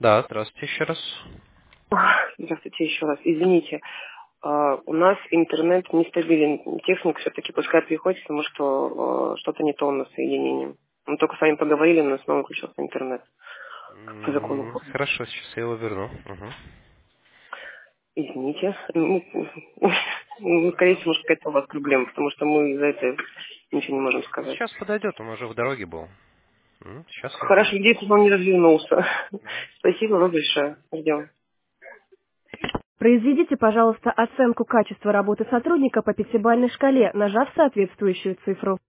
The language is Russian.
Да, здравствуйте еще раз. Здравствуйте еще раз. Извините, у нас интернет нестабилен. Техник все-таки пускай приходит, потому что что-то не то у нас с соединением. Мы только с вами поговорили, но снова выключился интернет. Как по закону. Хорошо, сейчас я его верну. Мгм. Извините. Скорее всего, может, какая-то у вас проблема, потому что мы за это ничего не можем сказать. Сейчас подойдет, он уже в дороге был. Сейчас верну. Хорошо, надеюсь, он не развернулся. Спасибо вам большое. Ждем. Произведите, пожалуйста, оценку качества работы сотрудника по пятибалльной шкале, нажав соответствующую цифру.